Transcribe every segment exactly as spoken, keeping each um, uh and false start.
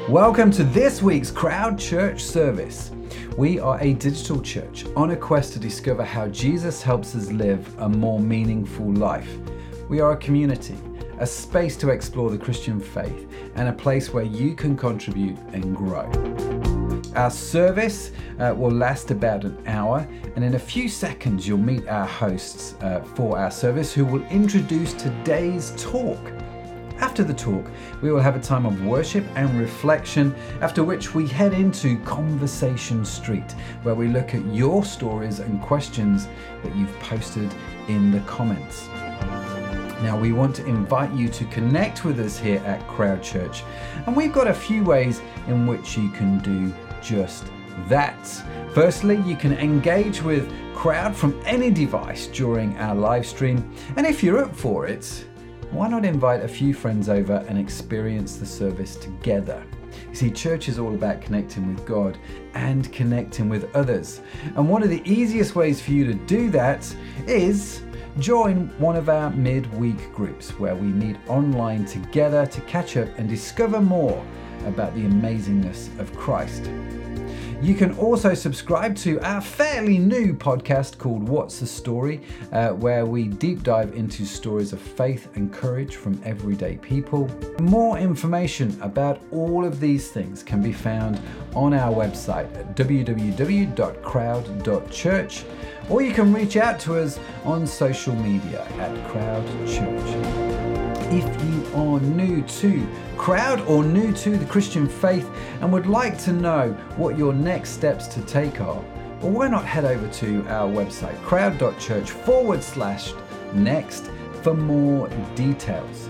Welcome to this week's Crowd Church service. We are a digital church on a quest to discover how Jesus helps us live a more meaningful life. We are a community, a space to explore the Christian faith, and a place where you can contribute and grow. Our service uh, will last about an hour, and in a few seconds you'll meet our hosts uh, for our service who will introduce today's talk. After the talk, we will have a time of worship and reflection, after which we head into Conversation Street, where we look at your stories and questions that you've posted in the comments. Now, we want to invite you to connect with us here at Crowd Church, and we've got a few ways in which you can do just that. Firstly, you can engage with Crowd from any device during our live stream, and if you're up for it, why not invite a few friends over and experience the service together? You see, church is all about connecting with God and connecting with others. And one of the easiest ways for you to do that is join one of our midweek groups where we meet online together to catch up and discover more about the amazingness of Christ. You can also subscribe to our fairly new podcast called What's the Story, uh, where we deep dive into stories of faith and courage from everyday people. More information about all of these things can be found on our website at w w w dot crowd dot church, or you can reach out to us on social media at Crowd Church. If you are new to Crowd or new to the Christian faith and would like to know what your next steps to take are, well, why not head over to our website, crowd dot church forward slash next, for more details.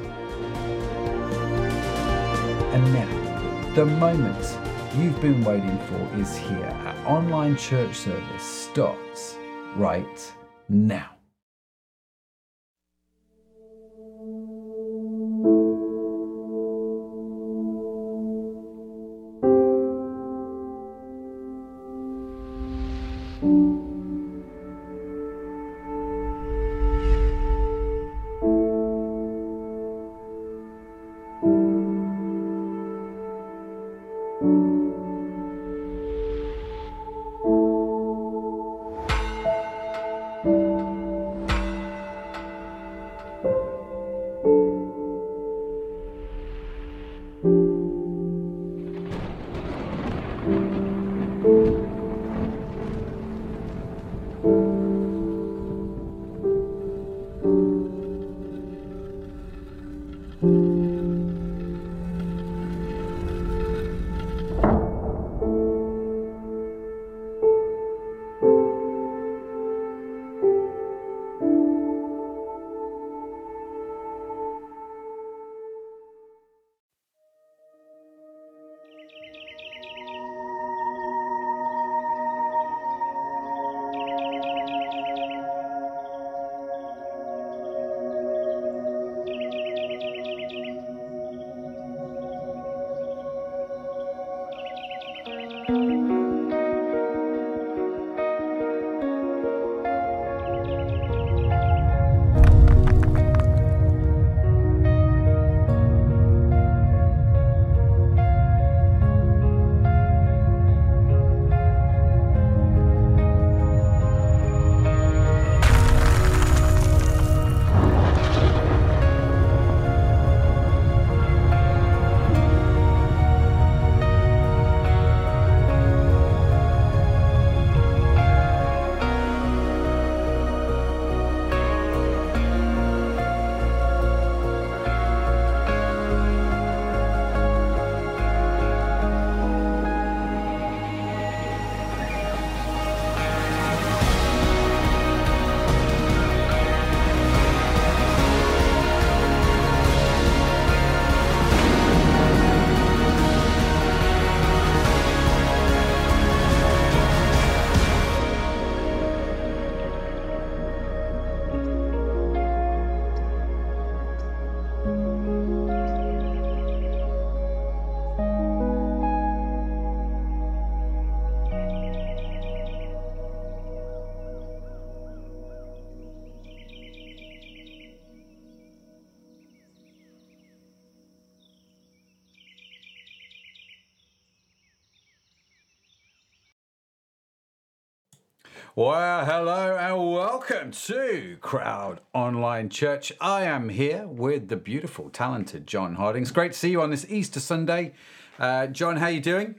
And now, the moment you've been waiting for is here. Our online church service starts right now. Well, hello and welcome to Crowd Online Church. I am here with the beautiful, talented John Harding. It's great to see you on this Easter Sunday. Uh, John, how are you doing?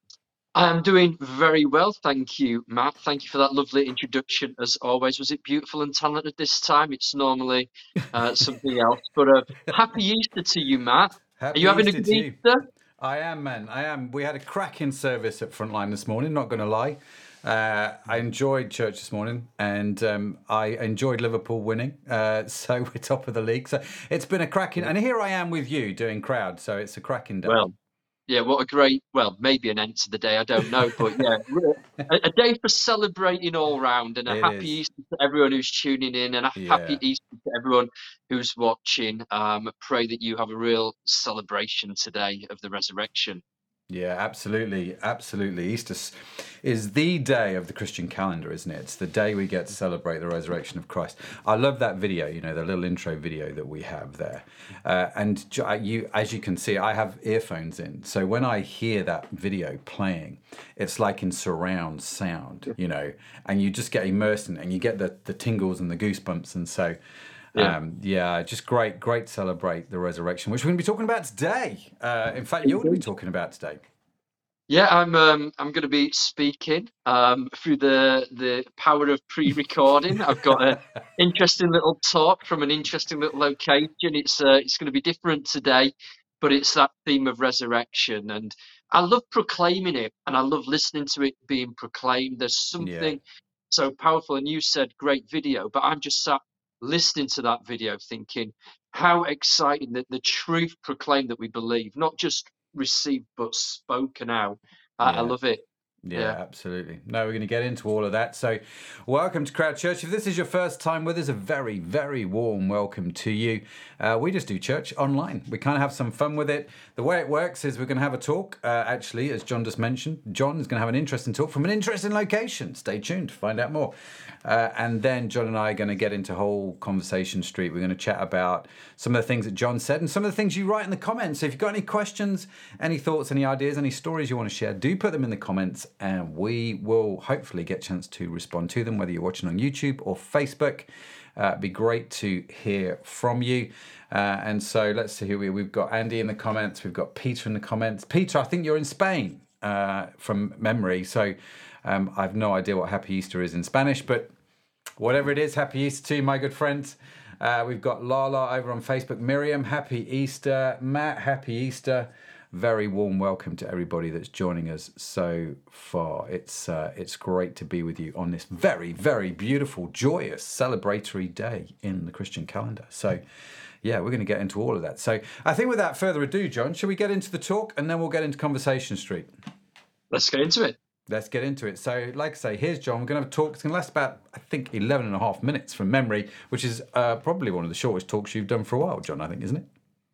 I'm doing very well, thank you, Matt. Thank you for that lovely introduction, as always. Was it beautiful and talented this time? It's normally uh, something else. But uh, happy Easter to you, Matt. Are Happy you having a Easter good to you. Easter? I am, man. I am. We had a cracking service at Frontline this morning, not going to lie. Uh, I enjoyed church this morning, and um, I enjoyed Liverpool winning. Uh, so we're top of the league. So it's been a cracking, and here I am with you doing Crowd. So it's a cracking day. Well, yeah, what a great, well, maybe an end to the day, I don't know. But yeah, a, a day for celebrating all round, and a It happy is. Easter to everyone who's tuning in, and a happy Yeah. Easter to everyone who's watching. Um, pray that you have a real celebration today of the resurrection. Yeah, absolutely. Absolutely. Easter s- is the day of the Christian calendar, isn't it? It's the day we get to celebrate the resurrection of Christ. I love that video, you know, the little intro video that we have there. Uh, and ju- you, as you can see, I have earphones in. So when I hear that video playing, it's like in surround sound, you know, and you just get immersed in it and you get the, the tingles and the goosebumps. And so, Yeah. Um, yeah, just great, great to celebrate the resurrection, which we're going to be talking about today. Uh, in fact, you're going to be talking about today. Yeah, I'm um I'm going to be speaking um through the the power of pre-recording. I've got an interesting little talk from an interesting little location. It's uh, it's going to be different today, but it's that theme of resurrection, and I love proclaiming it, and I love listening to it being proclaimed. There's Yeah, something so powerful, and you said great video, but I'm just sat listening to that video, thinking how exciting that the truth proclaimed that we believe, not just received but spoken out. I, I yeah. love it. Yeah, Yeah. absolutely. No, we're going to get into all of that. So, welcome to Crowd Church. If this is your first time with us, a very, very warm welcome to you. Uh, we just do church online. We kind of have some fun with it. The way it works is we're going to have a talk. Uh, actually, as John just mentioned, John is going to have an interesting talk from an interesting location. Stay tuned to find out more. Uh, and then John and I are going to get into whole conversation street. We're going to chat about some of the things that John said and some of the things you write in the comments. So if you've got any questions, any thoughts, any ideas, any stories you want to share, do put them in the comments and we will hopefully get a chance to respond to them, whether you're watching on YouTube or Facebook. Uh, it'd be great to hear from you. Uh, and so let's see here. We, we've got Andy in the comments. We've got Peter in the comments. Peter, I think you're in Spain uh, from memory. So um, I have no idea what Happy Easter is in Spanish, but whatever it is, Happy Easter to you, my good friends. Uh, we've got Lala over on Facebook. Miriam, Happy Easter. Matt, Happy Easter. Very warm welcome to everybody that's joining us so far. It's uh, it's great to be with you on this very, very beautiful, joyous, celebratory day in the Christian calendar. So, yeah, we're going to get into all of that. So I think without further ado, John, shall we get into the talk and then we'll get into Conversation Street? Let's get into it. Let's get into it. So, like I say, here's John. We're going to have a talk. It's going to last about, I think, eleven and a half minutes from memory, which is uh, probably one of the shortest talks you've done for a while, John, I think, isn't it?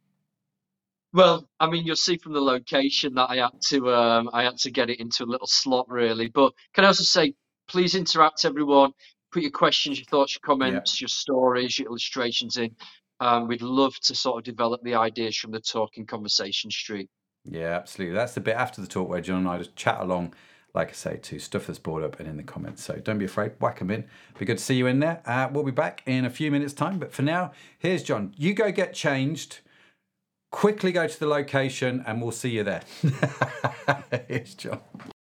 Well, I mean, you'll see from the location that I had to um, I had to get it into a little slot, really. But can I also say, please interact, everyone. Put your questions, your thoughts, your Yeah. comments, your stories, your illustrations in. Um, we'd love to sort of develop the ideas from the talk in Conversation Street. Yeah, absolutely. That's the bit after the talk where John and I just chat along, like I say, to stuff that's brought up and in the comments. So don't be afraid, whack them in. Be good to see you in there. Uh, we'll be back in a few minutes' time. But for now, here's John. You go get changed, quickly go to the location, and we'll see you there. Here's John.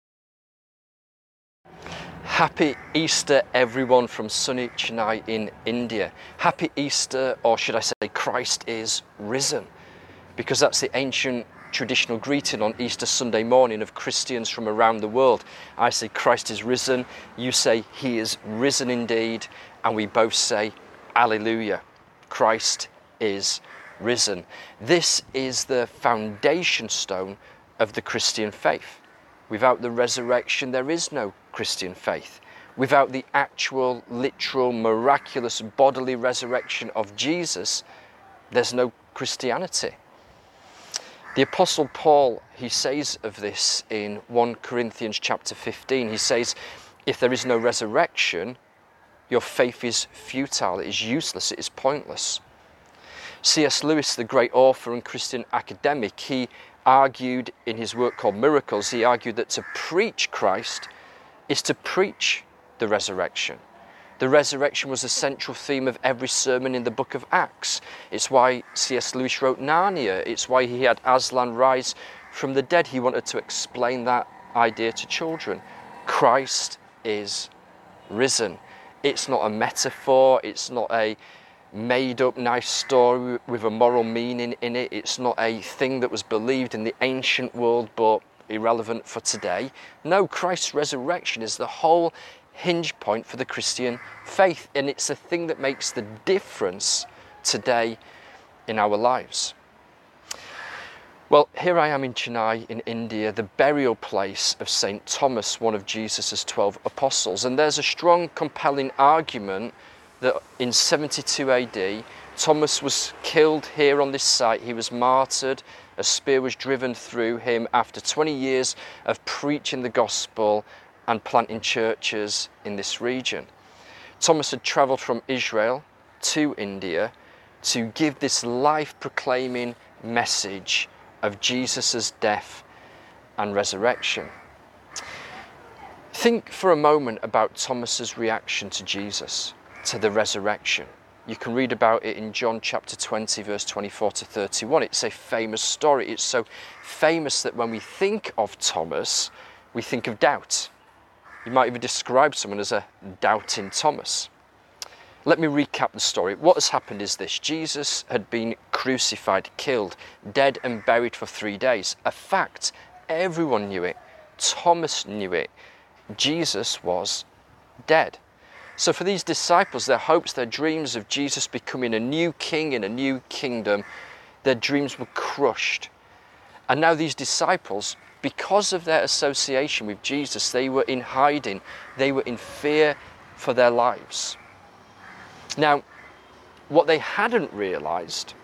Happy Easter, everyone, from sunny Chennai in India. Happy Easter, or should I say Christ is risen, because that's the ancient traditional greeting on Easter Sunday morning of Christians from around the world. I say Christ is risen, you say he is risen indeed, and we both say Alleluia, Christ is risen. This is the foundation stone of the Christian faith. Without the resurrection, there is no Christian faith. Without the actual, literal, miraculous bodily resurrection of Jesus, there's no Christianity. The Apostle Paul, he says of this in First Corinthians chapter fifteen, he says, if there is no resurrection, your faith is futile, it is useless, it is pointless. C S Lewis, the great author and Christian academic, he argued in his work called Miracles, he argued that to preach Christ is to preach the resurrection. The resurrection was a central theme of every sermon in the book of Acts. It's why C S Lewis wrote Narnia. It's why he had Aslan rise from the dead. He wanted to explain that idea to children. Christ is risen. It's not a metaphor. It's not a made up nice story with a moral meaning in it. It's not a thing that was believed in the ancient world but irrelevant for today. No, Christ's resurrection is the whole hinge point for the Christian faith, and it's the thing that makes the difference today in our lives. Well, here I am in Chennai in India, the burial place of Saint Thomas, one of Jesus' twelve apostles, and there's a strong, compelling argument that in seventy-two A D, Thomas was killed here on this site. He was martyred. A spear was driven through him after twenty years of preaching the gospel and planting churches in this region. Thomas had travelled from Israel to India to give this life-proclaiming message of Jesus' death and resurrection. Think for a moment about Thomas's reaction to Jesus, to the resurrection. You can read about it in John chapter twenty, verse twenty-four to thirty-one. It's a famous story. It's so famous that when we think of Thomas, we think of doubt. You might even describe someone as a doubting Thomas. Let me recap the story. What has happened is this. Jesus had been crucified, killed, dead and buried for three days. A fact. Everyone knew it. Thomas knew it. Jesus was dead. So for these disciples, their hopes, their dreams of Jesus becoming a new king in a new kingdom, their dreams were crushed. And now these disciples, because of their association with Jesus, they were in hiding. They were in fear for their lives. Now, what they hadn't realized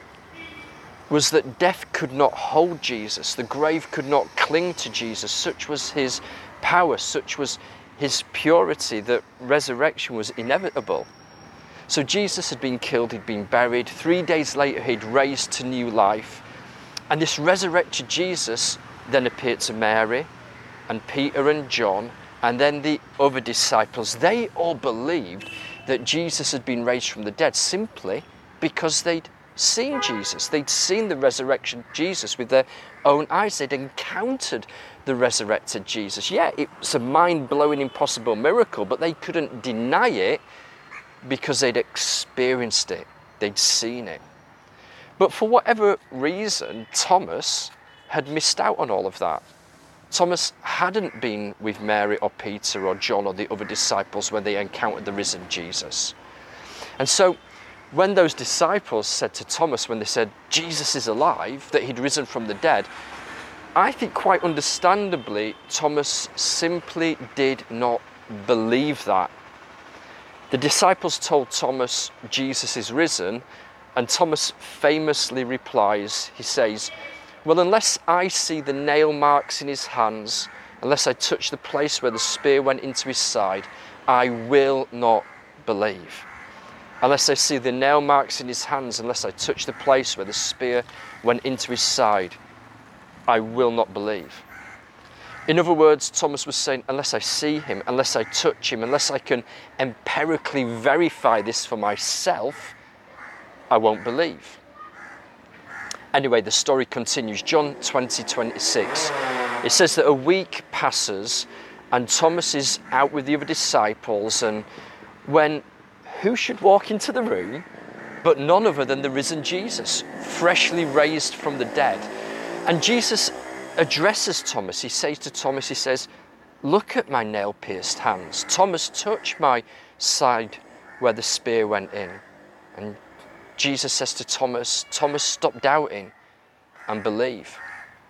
was that death could not hold Jesus. The grave could not cling to Jesus. Such was his power, such was his purity, that resurrection was inevitable. So Jesus had been killed, he'd been buried. Three days later, he'd raised to new life. And this resurrected Jesus then appeared to Mary and Peter and John and then the other disciples. They all believed that Jesus had been raised from the dead simply because they'd seen Jesus. They'd seen the resurrection Jesus with their own eyes. They'd encountered the resurrected Jesus. Yeah, it's a mind-blowing, impossible miracle, but they couldn't deny it because they'd experienced it. They'd seen it. But for whatever reason, Thomas had missed out on all of that. Thomas hadn't been with Mary or Peter or John or the other disciples when they encountered the risen Jesus. And so when those disciples said to Thomas, when they said, Jesus is alive, that he'd risen from the dead, I think quite understandably, Thomas simply did not believe that. The disciples told Thomas, Jesus is risen, and Thomas famously replies, he says, well, unless I see the nail marks in his hands, unless I touch the place where the spear went into his side, I will not believe. Unless I see the nail marks in his hands, unless I touch the place where the spear went into his side, I will not believe. In other words, Thomas was saying, unless I see him, unless I touch him, unless I can empirically verify this for myself, I won't believe. Anyway, the story continues. John twenty, twenty-six. It says that a week passes and Thomas is out with the other disciples, and when who should walk into the room but none other than the risen Jesus, freshly raised from the dead. And Jesus addresses Thomas. He says to Thomas, he says, look at my nail-pierced hands. Thomas, touch my side where the spear went in. And Jesus says to Thomas, Thomas, stop doubting and believe.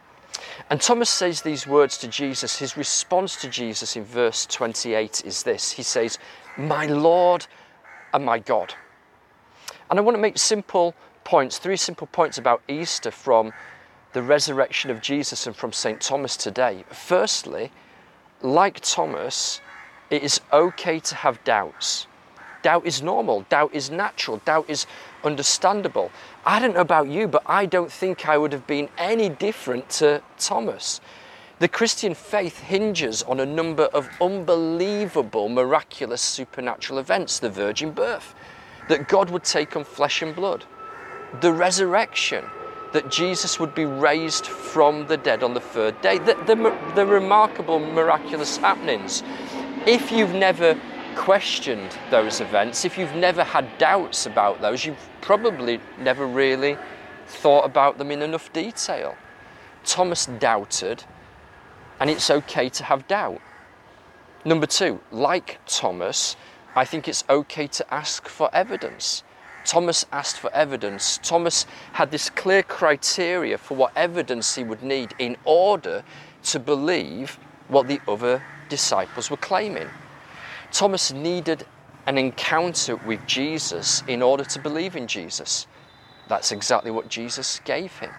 And Thomas says these words to Jesus. His response to Jesus in verse twenty-eight is this. He says, my Lord and my God. And I want to make simple points, three simple points about Easter from the resurrection of Jesus and from Saint Thomas today. Firstly, like Thomas, it is okay to have doubts. Doubt is normal. Doubt is natural. Doubt is understandable. I don't know about you, but I don't think I would have been any different to Thomas. The Christian faith hinges on a number of unbelievable, miraculous, supernatural events. The virgin birth, that God would take on flesh and blood. The resurrection, that Jesus would be raised from the dead on the third day. The, the, the remarkable, miraculous happenings. If you've never questioned those events, if you've never had doubts about those, you've probably never really thought about them in enough detail. Thomas doubted, and it's okay to have doubt. Number two, like Thomas, I think it's okay to ask for evidence. Thomas asked for evidence. Thomas had this clear criteria for what evidence he would need in order to believe what the other disciples were claiming. Thomas needed an encounter with Jesus in order to believe in Jesus. That's exactly what Jesus gave him.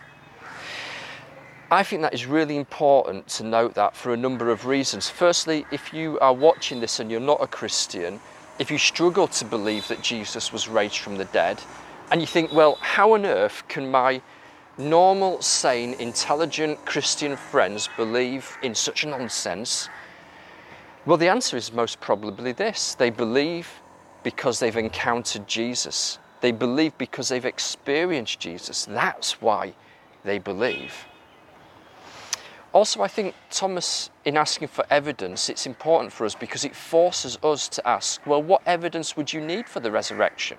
I think that is really important to note that for a number of reasons. Firstly, if you are watching this and you're not a Christian, if you struggle to believe that Jesus was raised from the dead, and you think, well, how on earth can my normal, sane, intelligent Christian friends believe in such nonsense? Well, the answer is most probably this. They believe because they've encountered Jesus. They believe because they've experienced Jesus. That's why they believe. Also, I think Thomas, in asking for evidence, it's important for us because it forces us to ask, well, what evidence would you need for the resurrection?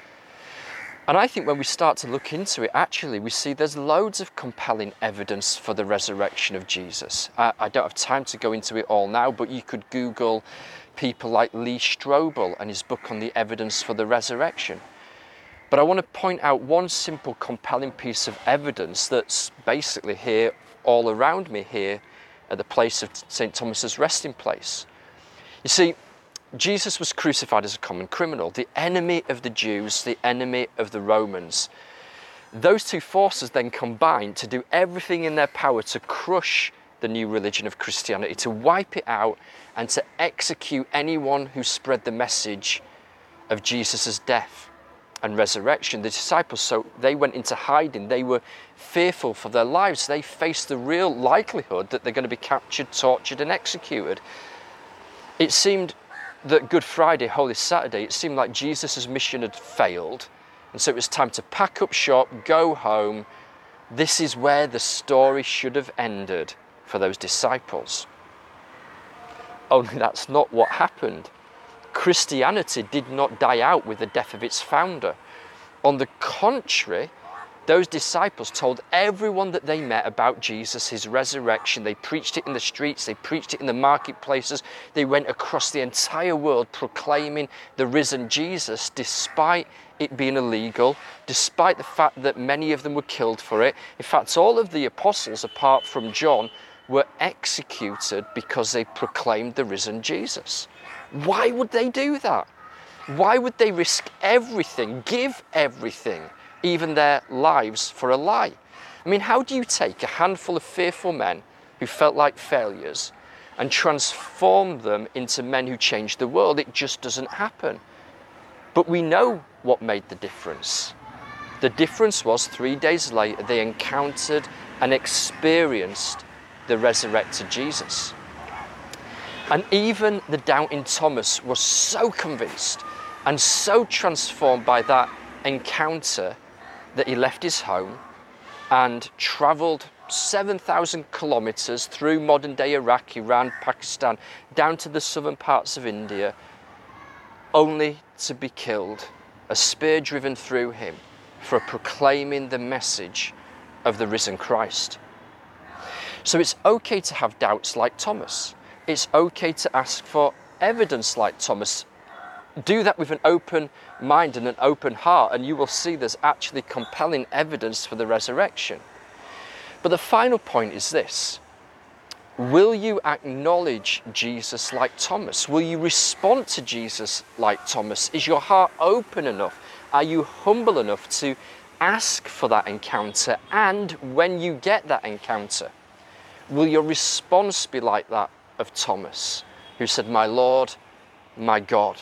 And I think when we start to look into it, actually, we see there's loads of compelling evidence for the resurrection of Jesus. I, I don't have time to go into it all now, but you could Google people like Lee Strobel and his book on the evidence for the resurrection. But I want to point out one simple, compelling piece of evidence that's basically here all around me here at the place of Saint Thomas's resting place. You see, Jesus was crucified as a common criminal, the enemy of the Jews, the enemy of the Romans. Those two forces then combined to do everything in their power to crush the new religion of Christianity, to wipe it out and to execute anyone who spread the message of Jesus' death and resurrection. The disciples, so they went into hiding. They were fearful for their lives. They faced the real likelihood that they're going to be captured, tortured, and executed. It seemed that Good Friday, Holy Saturday, it seemed like Jesus' mission had failed. And so it was time to pack up shop, go home. This is where the story should have ended for those disciples. Only that's not what happened. Christianity did not die out with the death of its founder. On the contrary, those disciples told everyone that they met about Jesus, his resurrection. They preached it in the streets, they preached it in the marketplaces. They went across the entire world proclaiming the risen Jesus, despite it being illegal, despite the fact that many of them were killed for it. In fact, all of the apostles, apart from John, were executed because they proclaimed the risen Jesus. Why would they do that? Why would they risk everything, give everything, even their lives, for a lie? I mean, how do you take a handful of fearful men who felt like failures and transform them into men who changed the world? It just doesn't happen. But we know what made the difference. The difference was three days later, they encountered and experienced the resurrected Jesus. And even the doubting Thomas was so convinced and so transformed by that encounter that he left his home and travelled seven thousand kilometres through modern-day Iraq, Iran, Pakistan, down to the southern parts of India, only to be killed, a spear driven through him for proclaiming the message of the risen Christ. So it's okay to have doubts like Thomas. It's okay to ask for evidence like Thomas. Do that with an open mind and an open heart, and you will see there's actually compelling evidence for the resurrection. But the final point is this. Will you acknowledge Jesus like Thomas? Will you respond to Jesus like Thomas? Is your heart open enough? Are you humble enough to ask for that encounter? And when you get that encounter, will your response be like that of Thomas, who said, "My Lord, my God"?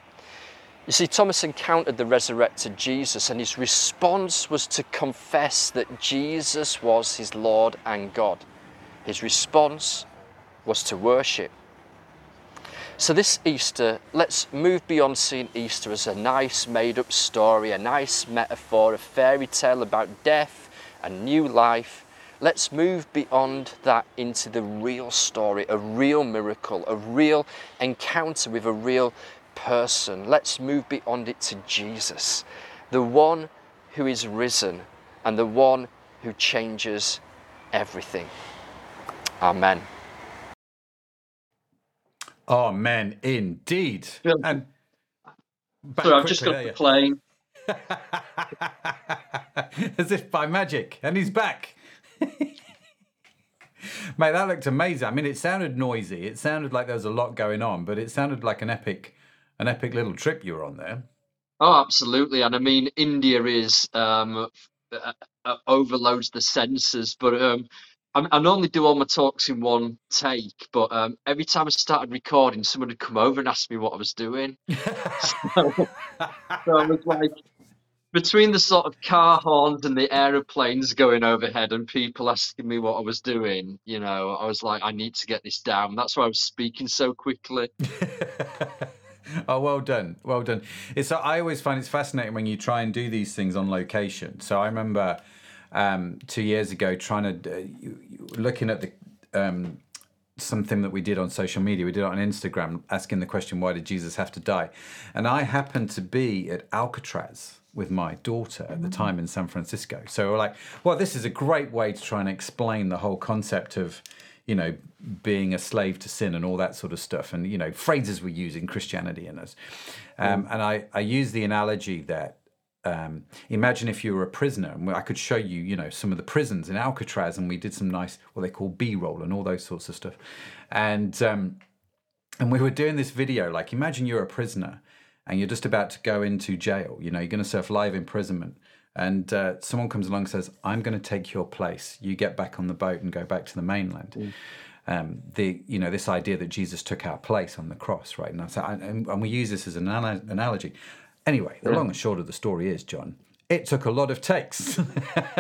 You see, Thomas encountered the resurrected Jesus, and his response was to confess that Jesus was his Lord and God. His response was to worship. So this Easter, let's move beyond seeing Easter as a nice made-up story, a nice metaphor, a fairy tale about death and new life. Let's move beyond that into the real story, a real miracle, a real encounter with a real person. Let's move beyond it to Jesus, the one who is risen and the one who changes everything. Amen. Amen, indeed. Yeah. And back So I've just quickly, got the there plane. As if by magic, and he's back. Mate, that looked amazing. I mean, it sounded noisy. It sounded like there was a lot going on, but it sounded like an epic, an epic little trip you were on there. Oh, absolutely. And I mean, India is um, uh, uh, overloads the senses, but um, I, I normally do all my talks in one take, but um, every time I started recording, someone would come over and ask me what I was doing. so, so I was like, between the sort of car horns and the aeroplanes going overhead and people asking me what I was doing, you know, I was like, I need to get this down. That's why I was speaking so quickly. Oh, well done, well done. It's I always find it's fascinating when you try and do these things on location. So I remember um, two years ago trying to uh, looking at the um, something that we did on social media. We did it on Instagram, asking the question, "Why did Jesus have to die?" And I happened to be at Alcatraz with my daughter at the time in San Francisco. So we're like, well, this is a great way to try and explain the whole concept of, you know, being a slave to sin and all that sort of stuff, and, you know, phrases we use in Christianity in us. Um, mm. And I, I use the analogy that um, imagine if you were a prisoner, and I could show you, you know, some of the prisons in Alcatraz, and we did some nice, what they call B-roll and all those sorts of stuff. And um, and we were doing this video, like, imagine you're a prisoner and you're just about to go into jail. You know, you're going to serve live imprisonment. And uh, someone comes along and says, I'm going to take your place. You get back on the boat and go back to the mainland. Mm. Um, the you know, this idea that Jesus took our place on the cross, right? And, so, and, and we use this as an analogy. Anyway, the yeah. long and short of the story is, John, it took a lot of takes to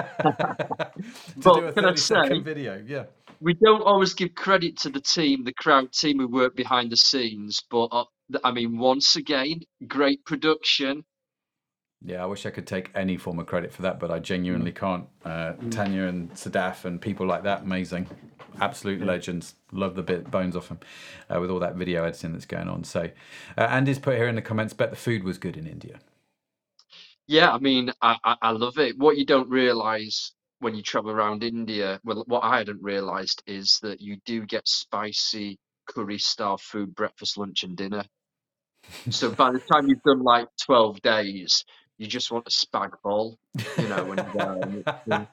well, do a thirty second video. Yeah. We don't always give credit to the team, the crowd team who work behind the scenes. But, uh, I mean, once again, great production. Yeah, I wish I could take any form of credit for that, but I genuinely can't. Uh, mm. Tanya and Sadaf and people like that, amazing. Absolute yeah. legends. Love the bit bones off them uh, with all that video editing that's going on. So, uh, Andy's put here in the comments, bet the food was good in India. Yeah, I mean, I, I, I love it. What you don't realise when you travel around India, well, what I hadn't realised is that you do get spicy curry-style food, breakfast, lunch and dinner. So by the time you've done like twelve days, you just want a spag bowl, you know. When you go,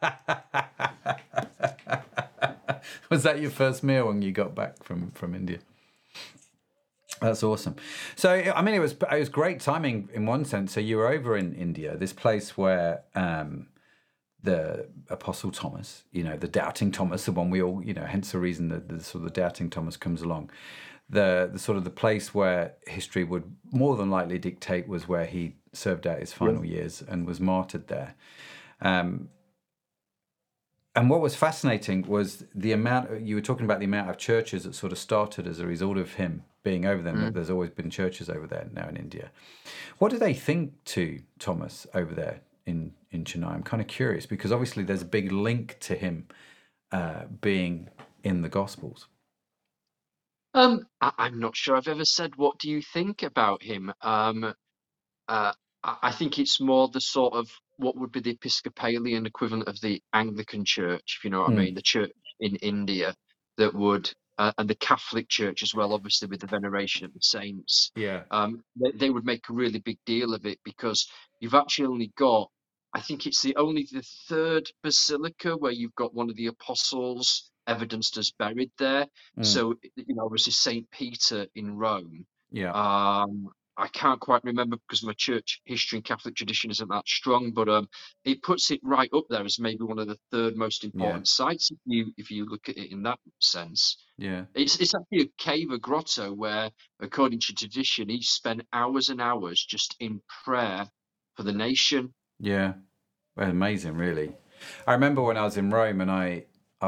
Was that your first meal when you got back from, from India? That's awesome. So, I mean, it was it was great timing in one sense. So you were over in India, this place where um, the Apostle Thomas, you know, the doubting Thomas, the one we all, you know, hence the reason that the sort of the doubting Thomas comes along. The, the sort of the place where history would more than likely dictate was where he served out his final yeah. years and was martyred there. Um, and what was fascinating was the amount, you were talking about the amount of churches that sort of started as a result of him being over there. Mm. There's always been churches over there now in India. What do they think to Thomas over there in, in Chennai? I'm kind of curious because obviously there's a big link to him uh, being in the Gospels. Um, I, I'm not sure I've ever said, what do you think about him? Um, uh, I, I think it's more the sort of what would be the Episcopalian equivalent of the Anglican Church, if you know what mm. I mean, the church in India that would, uh, and the Catholic Church as well, obviously with the veneration of the saints. Yeah. Um, they, they would make a really big deal of it because you've actually only got, I think it's the only the third basilica where you've got one of the apostles evidenced as buried there. Mm. So, you know, obviously Saint Peter in Rome. Yeah. Um, I can't quite remember because my church history and Catholic tradition isn't that strong, but um, it puts it right up there as maybe one of the third most important yeah. sites if you if you look at it in that sense. Yeah. It's it's actually a cave, a grotto, where, according to tradition, he spent hours and hours just in prayer for the nation. Yeah. Well, amazing, really. I remember when I was in Rome and I I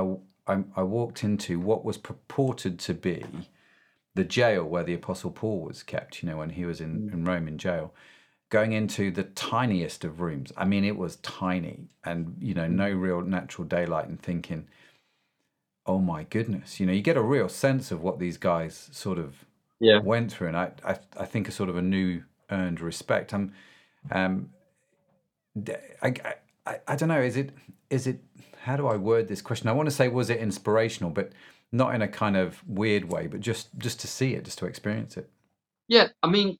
I, I walked into what was purported to be the jail where the Apostle Paul was kept, you know, when he was in, in Rome in jail, going into the tiniest of rooms. I mean, it was tiny and, you know, no real natural daylight, and thinking, oh my goodness, you know, you get a real sense of what these guys sort of Yeah. went through. And I, I, I think a sort of a new earned respect. Um, um, I, I, I don't know, is it, is it, how do I word this question? I want to say, was it inspirational, but not in a kind of weird way, but just, just to see it, just to experience it. Yeah, I mean,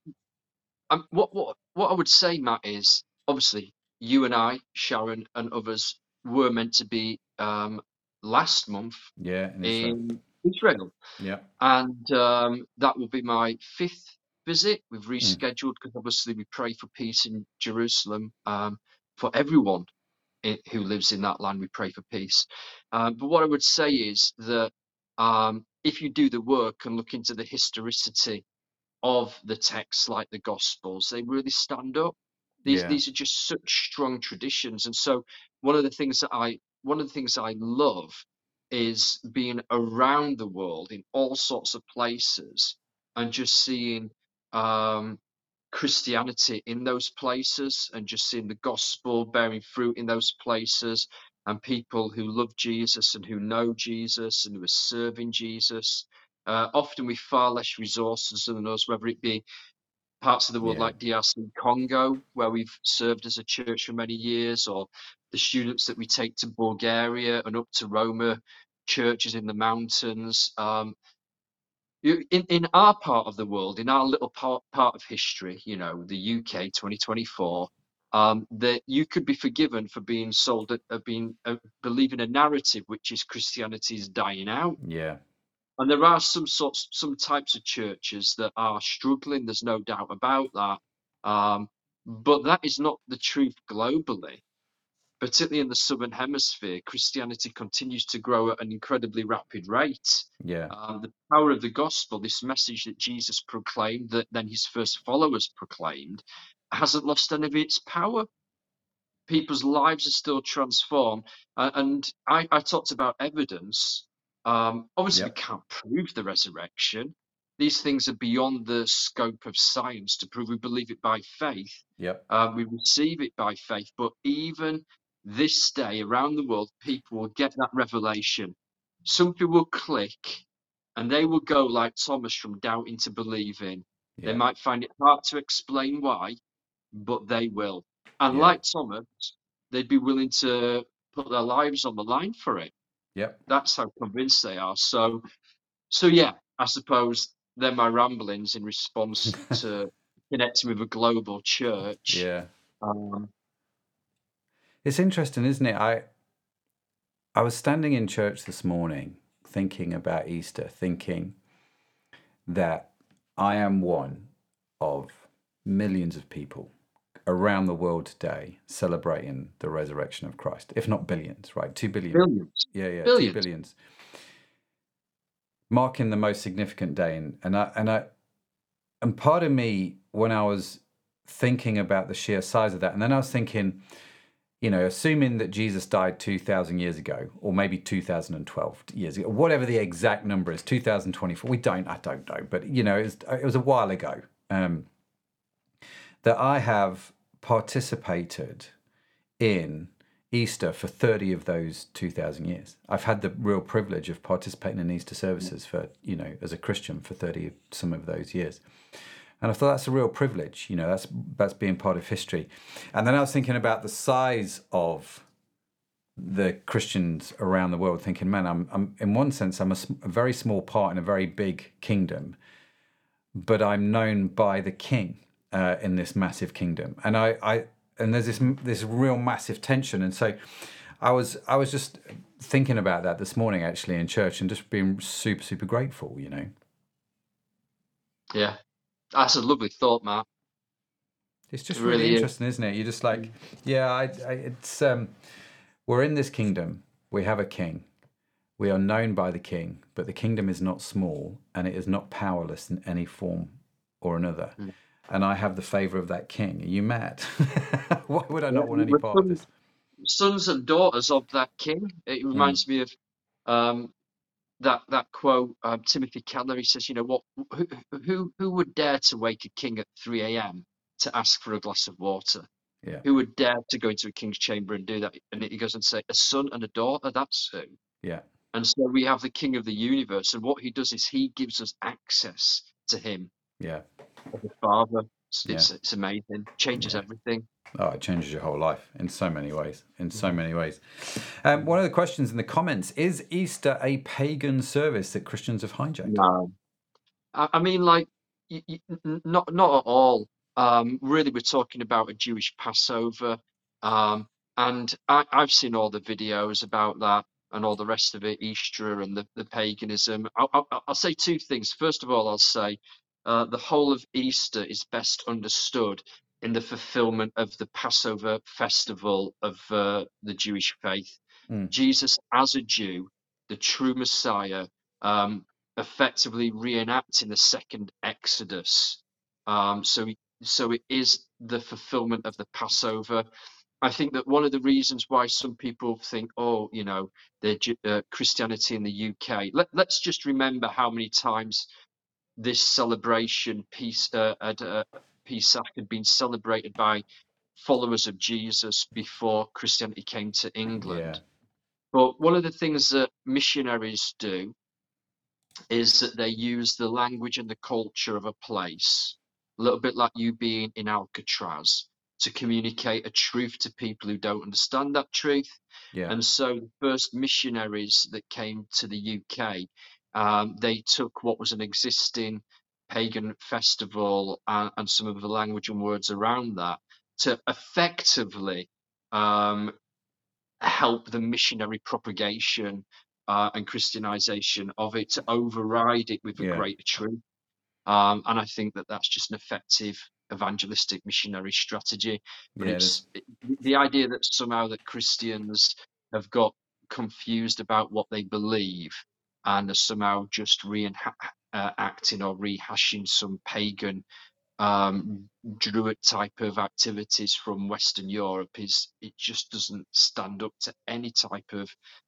um, what what what I would say, Matt, is obviously you and I, Sharon, and others were meant to be um, last month Yeah, in Israel. in Israel, Yeah. and um, that will be my fifth visit. We've rescheduled because obviously we pray for peace in Jerusalem, um, for everyone i- who lives in that land. We pray for peace. Um, but what I would say is that um, if you do the work and look into the historicity of the texts like the Gospels, they really stand up. These Yeah. these are just such strong traditions, and so one of the things that I one of the things I love is being around the world in all sorts of places and just seeing um, Christianity in those places and just seeing the gospel bearing fruit in those places, and people who love Jesus and who know Jesus and who are serving Jesus, uh, often with far less resources than us, whether it be parts of the world Yeah. like D R C Congo, where we've served as a church for many years, or the students that we take to Bulgaria and up to Roma churches in the mountains. Um, you- in, in our part of the world, in our little part, part of history, you know, the U K twenty twenty-four, um, that you could be forgiven for being sold, uh, uh, being uh, believing a narrative which is Christianity is dying out. Yeah. And there are some sorts, some types of churches that are struggling. There's no doubt about that. Um, but that is not the truth globally. Particularly in the Southern Hemisphere, Christianity continues to grow at an incredibly rapid rate. Yeah. Um, the power of the gospel, this message that Jesus proclaimed, that then his first followers proclaimed, hasn't lost any of its power. People's lives are still transformed. Uh, and I, I talked about evidence. Um, obviously, we Yep. can't prove the resurrection. These things are beyond the scope of science to prove. We believe it by faith. Yep. Uh, we receive it by faith. But even this day, around the world, people will get that revelation. Something will click, and they will go like Thomas from doubting to believing. They Yeah. might find it hard to explain why, but they will. And Yeah. like Thomas, they'd be willing to put their lives on the line for it. Yep. That's how convinced they are. So, so yeah, I suppose they're my ramblings in response to connecting with a global church. Yeah. Um, It's interesting, isn't it? I I was standing in church this morning thinking about Easter, thinking that I am one of millions of people around the world today celebrating the resurrection of Christ, if not billions, right? Two billion. billions. Yeah, yeah, Billions. two billions. Marking the most significant day. And, and I and I and part of me, when I was thinking about the sheer size of that, and then I was thinking, you know, assuming that Jesus died two thousand years ago, or maybe two thousand twelve years ago, whatever the exact number is, two thousand twenty-four, we don't, I don't know, but, you know, it was, it was a while ago, um, that I have participated in Easter for thirty of those two thousand years. I've had the real privilege of participating in Easter services for, you know, as a Christian for thirty of some of those years. And I thought that's a real privilege, you know, that's that's being part of history. And then I was thinking about the size of the Christians around the world, thinking, man, I'm, I'm in one sense, I'm a, a very small part in a very big kingdom, but I'm known by the King uh, in this massive kingdom. And I, I and there's this this real massive tension. And so I was I was just thinking about that this morning, actually, in church, and just being super, super grateful, you know. Yeah. That's a lovely thought, Matt. It's just It really, really is. interesting, isn't it? You're just like, yeah, I, I, it's um, we're in this kingdom. We have a king. We are known by the king, but the kingdom is not small, and it is not powerless in any form or another. Mm. And I have the favor of that king. Are you mad? Why would I not Yeah, want any we're part of this? sons, sons and daughters of that king. It Mm. reminds me of Um, that that quote, um, Timothy Keller, he says, you know, what who who who would dare to wake a king at three a m to ask for a glass of water? Yeah. Who would dare to go into a king's chamber and do that? And he goes and say, a son and a daughter, that's who. Yeah. And so we have the king of the universe, and what he does is he gives us access to him. Yeah. As a father. It's, Yeah. it's, it's amazing. Changes Yeah. everything. Oh, it changes your whole life in so many ways. In so many ways. Um, one of the questions in the comments, is Easter a pagan service that Christians have hijacked? No. I, I mean, like, y y not not at all. Um, really, we're talking about a Jewish Passover. Um, and I, I've seen all the videos about that and all the rest of it, Easter and the, the paganism. I'll, I'll, I'll say two things. First of all, I'll say uh, the whole of Easter is best understood in the fulfillment of the Passover festival of uh, the Jewish faith. Mm. Jesus, as a Jew, the true Messiah, um, effectively reenacting the second Exodus. Um, so, so it is the fulfillment of the Passover. I think that one of the reasons why some people think, oh, you know, the uh, Christianity in the U K. Let, let's just remember how many times this celebration, peace, uh, at, uh, Pesach, had been celebrated by followers of Jesus before Christianity came to England. Yeah. But one of the things that missionaries do is that they use the language and the culture of a place, a little bit like you being in Alcatraz, to communicate a truth to people who don't understand that truth. Yeah. And so the first missionaries that came to the U K, um, they took what was an existing pagan festival and, and some of the language and words around that to effectively um, help the missionary propagation uh, and Christianization of it, to override it with a Yeah. greater truth. Um, and I think that that's just an effective evangelistic missionary strategy. But Yeah, it's it, the idea that somehow that Christians have got confused about what they believe and are somehow just reenacting or rehashing some pagan um druid type of activities from Western Europe is, it just doesn't stand up to any type of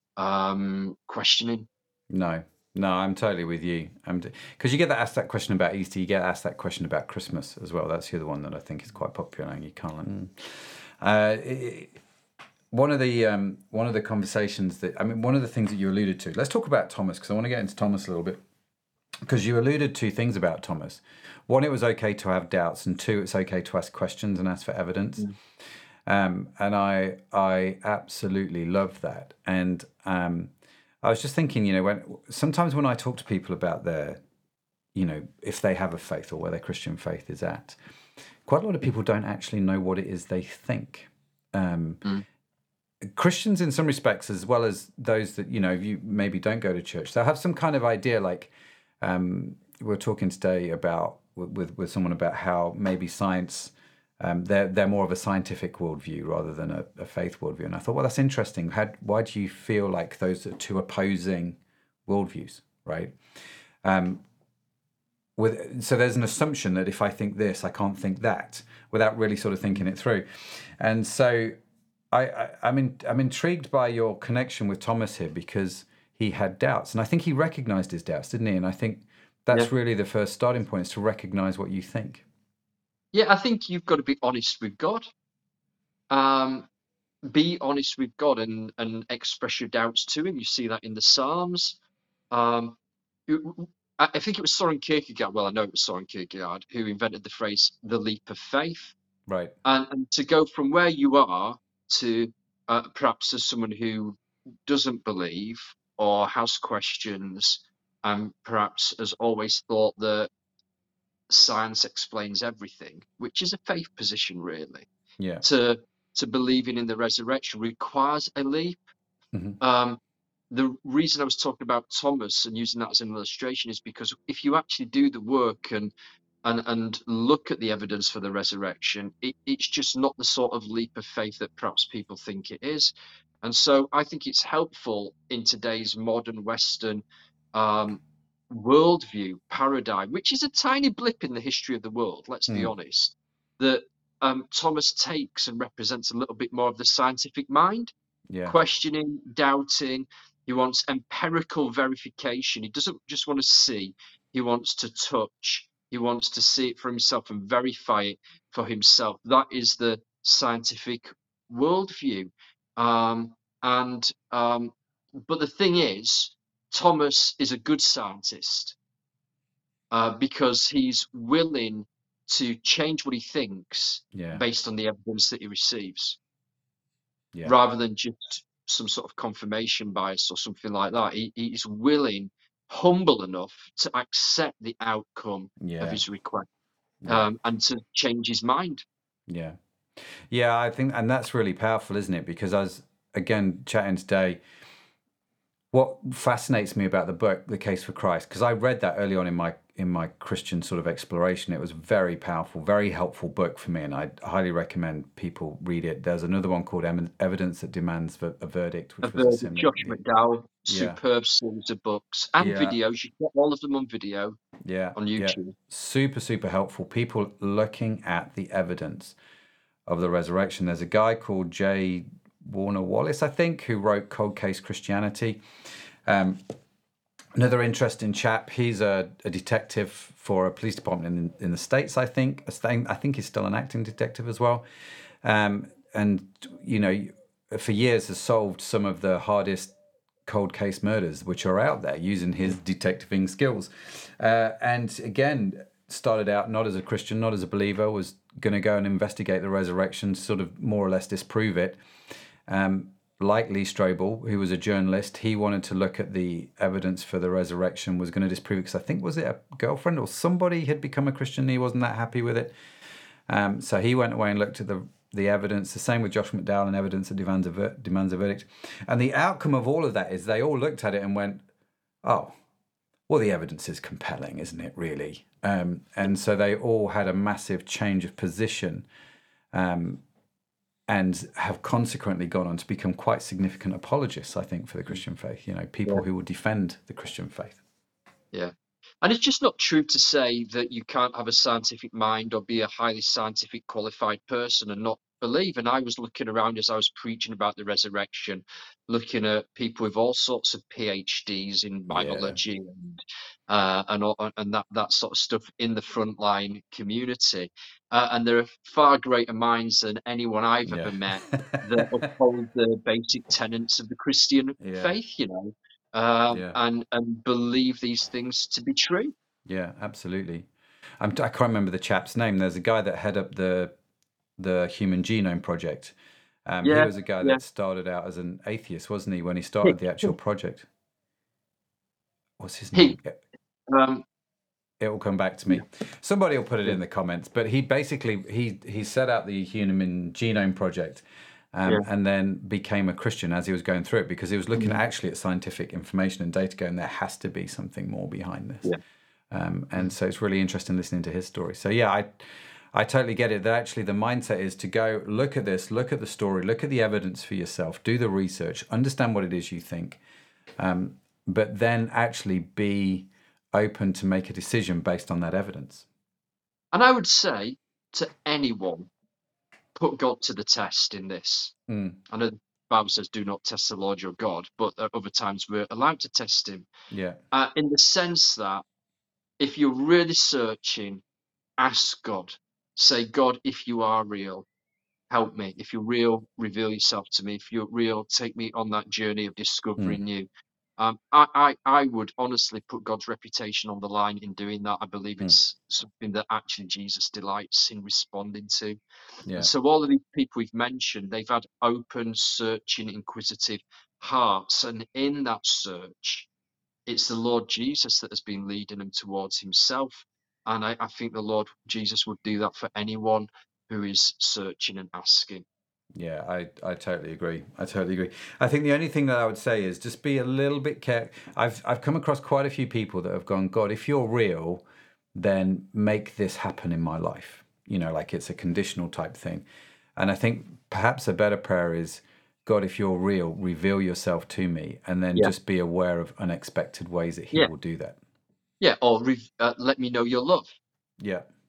um questioning. No, no, I'm totally with you. I'm because you get that asked that question about Easter, you get asked that question about Christmas as well. That's the other one that I think is quite popular, and you can't. Like, mm. uh, it, one of the um, one of the conversations that I mean, one of the things that you alluded to. Let's talk about Thomas, because I want to get into Thomas a little bit, because you alluded to things about Thomas. One, it was okay to have doubts, and two, it's okay to ask questions and ask for evidence. Mm. Um, and I I absolutely love that. And um, I was just thinking, you know, when sometimes when I talk to people about their, you know, if they have a faith or where their Christian faith is at, quite a lot of people don't actually know what it is they think. Um, mm. Christians, in some respects, as well as those that, you know, you maybe don't go to church, they'll have some kind of idea. Like um, we were talking today about with with someone about how maybe science. Um, they're they're more of a scientific worldview rather than a, a faith worldview, and I thought, well, that's interesting. How, why do you feel like those are two opposing worldviews, right? Um, with so there's an assumption that if I think this, I can't think that, without really sort of thinking it through, and so I, I I'm in, I'm intrigued by your connection with Thomas here, because he had doubts, and I think he recognized his doubts, didn't he? And I think that's yeah. really the first starting point, is to recognize what you think. Yeah, I think you've got to be honest with God. Um, be honest with God and and express your doubts to Him. You see that in the Psalms. Um, I think it was Soren Kierkegaard. Well, I know it was Soren Kierkegaard who invented the phrase "the leap of faith." Right. And, and to go from where you are to uh, perhaps as someone who doesn't believe or has questions, and perhaps has always thought that science explains everything, which is a faith position, really. Yeah. To to believing in the resurrection requires a leap. Mm-hmm. Um, the reason I was talking about Thomas and using that as an illustration is because if you actually do the work and and and look at the evidence for the resurrection, it, it's just not the sort of leap of faith that perhaps people think it is. And so I think it's helpful in today's modern Western um, worldview paradigm, which is a tiny blip in the history of the world, let's mm. be honest, that um, Thomas takes and represents a little bit more of the scientific mind, yeah. questioning, doubting, He wants empirical verification. He doesn't just want to see, he wants to touch. He wants to see it for himself and verify it for himself. That is the scientific worldview. Um, and um, but the thing is, Thomas is a good scientist uh, because he's willing to change what he thinks Yeah. based on the evidence that he receives, Yeah. rather than just some sort of confirmation bias or something like that. He, he's willing, humble enough to accept the outcome Yeah. of his request Yeah. um, and to change his mind. Yeah. Yeah, I think, and that's really powerful, isn't it? Because I was, again, chatting today, what fascinates me about the book, The Case for Christ, because I read that early on in my in my Christian sort of exploration. It was very powerful, very helpful book for me, and I highly recommend people read it. There's another one called Evidence That Demands a Verdict, which A was a verdict, similar. Josh McDowell, Yeah. superb series of books and Yeah. videos. You get all of them on video Yeah, on yeah, YouTube. super, super helpful. People looking at the evidence of the resurrection. There's a guy called J. Warner Wallace, I think, who wrote Cold Case Christianity. Um, another interesting chap. He's a, a detective for a police department in, in the States, I think. I think he's still an acting detective as well. Um, and, you know, for years has solved some of the hardest cold case murders which are out there using his detectiving skills. Uh, and again, started out not as a Christian, not as a believer, was going to go and investigate the resurrection, sort of more or less disprove it. Um, like Lee Strobel, who was a journalist, he wanted to look at the evidence for the resurrection, was going to disprove it because I think, was it a girlfriend or somebody had become a Christian and he wasn't that happy with it. Um, so he went away and looked at the the evidence. The same with Josh McDowell and Evidence That Demands a, ver- demands a Verdict. And the outcome of all of that is they all looked at it and went, oh, well, the evidence is compelling, isn't it, really? Um, and so they all had a massive change of position um, and have consequently gone on to become quite significant apologists, I think, for the Christian faith. You know, people Yeah. who will defend the Christian faith. Yeah. And it's just not true to say that you can't have a scientific mind or be a highly scientific qualified person and not believe. And I was looking around as I was preaching about the resurrection, looking at people with all sorts of PhDs in biology yeah. and uh, and all, and that that sort of stuff in the frontline community. Uh, and there are far greater minds than anyone I've Yeah. ever met that uphold the basic tenets of the Christian Yeah. faith, you know. Um, Yeah. and and believe these things to be true. Yeah, absolutely. I'm, I can't remember the chap's name. There's a guy that head up the the Human Genome Project. Um, Yeah, he was a guy yeah. that started out as an atheist, wasn't he, when he started the actual project? What's his name? He, um, it will come back to me. Somebody will put it in the comments. But he basically he he set out the Human Genome Project. Um, Yeah. and then became a Christian as he was going through it because he was looking Mhm. actually at scientific information and data going, there has to be something more behind this. Yeah. Um, and so it's really interesting listening to his story. So yeah, I I totally get it. That actually the mindset is to go look at this, look at the story, look at the evidence for yourself, do the research, understand what it is you think, um, but then actually be open to make a decision based on that evidence. And I would say to anyone, put God to the test in this. Mm. I know the Bible says, do not test the Lord your God, but at other times we're allowed to test him. Yeah. Uh, in the sense that if you're really searching, ask God. Say, God, if you are real, help me. If you're real, reveal yourself to me. If you're real, take me on that journey of discovering Mm. you. Um, I, I, I would honestly put God's reputation on the line in doing that. I believe Mm. it's something that actually Jesus delights in responding to. Yeah. And so all of these people we've mentioned, they've had open, searching, inquisitive hearts. And in that search, it's the Lord Jesus that has been leading them towards himself. And I, I think the Lord Jesus would do that for anyone who is searching and asking. Yeah, I, I totally agree. I totally agree. I think the only thing that I would say is just be a little bit careful. I've I've come across quite a few people that have gone, God, if you're real, then make this happen in my life. You know, like it's a conditional type thing. And I think perhaps a better prayer is, God, if you're real, reveal yourself to me, and then Yeah. just be aware of unexpected ways that he Yeah. will do that. Yeah, or re- uh, let me know your love. Yeah.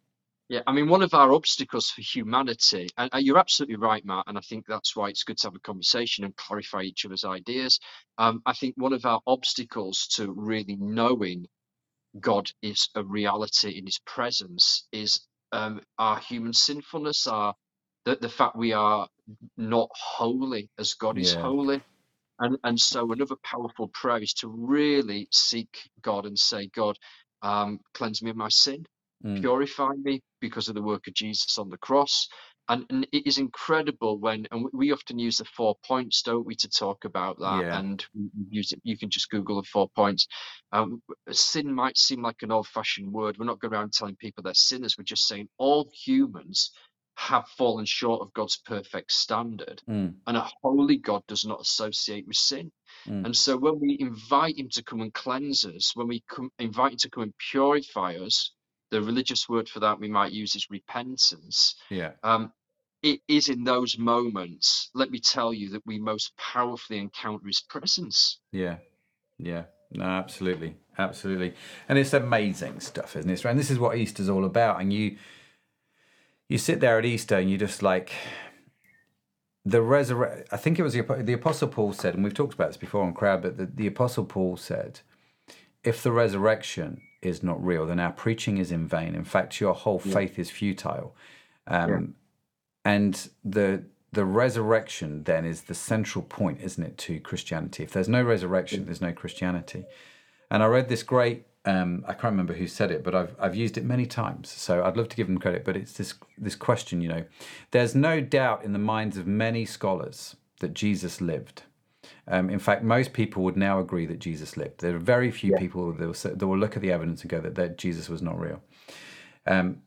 Yeah, I mean, one of our obstacles for humanity, and, and you're absolutely right, Matt, and I think that's why it's good to have a conversation and clarify each other's ideas. Um, I think one of our obstacles to really knowing God is a reality in his presence is um, our human sinfulness, our the, the fact we are not holy as God is Yeah. holy. And and so another powerful prayer is to really seek God and say, God, um, cleanse me of my sin, Mm. purify me because of the work of Jesus on the cross. And, and it is incredible when, and we we often use the four points, don't we, to talk about that. Yeah. And we we use it. You can just Google the four points. Um, sin might seem like an old-fashioned word. We're not going around telling people they're sinners. We're just saying all humans have fallen short of God's perfect standard. Mm. And a holy God does not associate with sin. Mm. And so when we invite him to come and cleanse us, when we come, invite him to come and purify us, the religious word for that we might use is repentance. Yeah. Um, it is in those moments, let me tell you, that we most powerfully encounter his presence. Yeah. Yeah. No, absolutely. Absolutely. And it's amazing stuff, isn't it? And this is what Easter's all about. And you you sit there at Easter and you just like the resurrection. I think it was the, the Apostle Paul said, and we've talked about this before on Crowd, but the, the Apostle Paul said, if the resurrection is not real, then our preaching is in vain. In fact, your whole Yeah. faith is futile. Um, Yeah. And the the resurrection then is the central point, isn't it, to Christianity? If there's no resurrection, there's no Christianity. And I read this great, um, I can't remember who said it, but I've I've used it many times. So I'd love to give them credit. But it's this this question, you know, there's no doubt in the minds of many scholars that Jesus lived. Um, in fact, most people would now agree that Jesus lived. There are very few Yeah. people that will, say, that will look at the evidence and go that, that Jesus was not real. Um,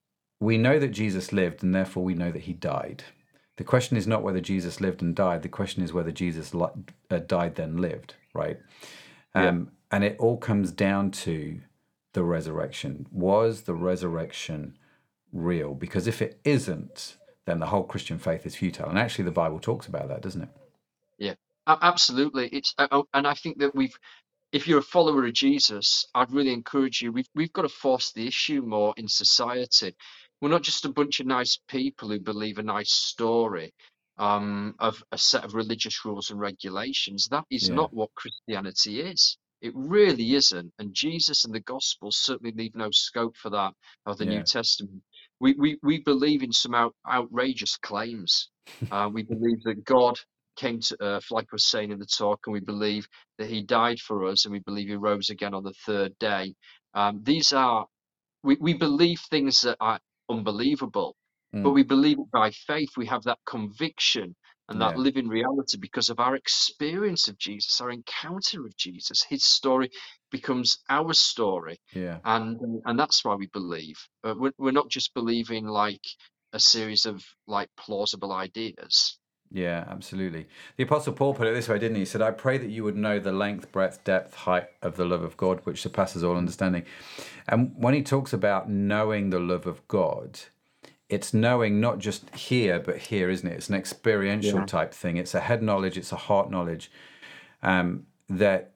we know that Jesus lived, and therefore we know that he died. The question is not whether Jesus lived and died. The question is whether Jesus li- uh, died then lived, right? Um, Yeah. And it all comes down to the resurrection. Was the resurrection real? Because if it isn't, then the whole Christian faith is futile. And actually the Bible talks about that, doesn't it? Yeah. A- Absolutely. It's uh, oh, and I think that we've, if you're a follower of Jesus, I'd really encourage you. We've we've got to force the issue more in society. We're not just a bunch of nice people who believe a nice story um, of a set of religious rules and regulations. That is Yeah, not what Christianity is. It really isn't. And Jesus and the Gospels certainly leave no scope for that of the New yeah, Testament. We we we believe in some out, outrageous claims. Uh, we believe that God came to earth, like I was saying in the talk, and we believe that he died for us, and we believe he rose again on the third day. Um, these are, we, we believe things that are unbelievable, but mm, we believe it by faith. We have that conviction and that yeah, living reality because of our experience of Jesus, our encounter of Jesus. His story becomes our story, yeah. and and that's why we believe. Uh, we're, we're not just believing like a series of like plausible ideas. Yeah, absolutely. The Apostle Paul put it this way, didn't he? He said, I pray that you would know the length, breadth, depth, height of the love of God, which surpasses all understanding. And when he talks about knowing the love of God, it's knowing not just here, but here, isn't it? It's an experiential Yeah. type thing. It's a head knowledge, it's a heart knowledge, um, that,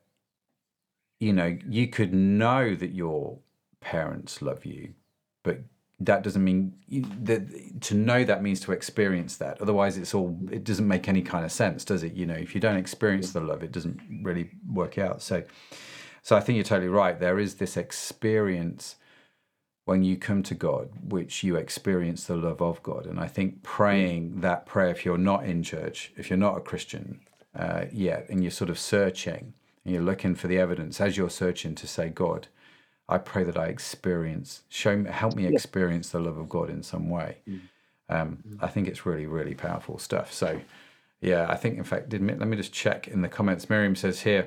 you know, you could know that your parents love you, but that doesn't mean you, that to know that means to experience that. Otherwise, it's all it doesn't make any kind of sense, does it? You know, if you don't experience the love, it doesn't really work out. So, so I think you're totally right. There is this experience when you come to God, which you experience the love of God. And I think praying that prayer, if you're not in church, if you're not a Christian uh, yet, and you're sort of searching and you're looking for the evidence as you're searching to say, God, I pray that I experience, show me, help me Yeah. experience the love of God in some way. Mm. Um, Mm. I think it's really, really powerful stuff. So, yeah, I think, in fact, did let me just check in the comments. Miriam says here,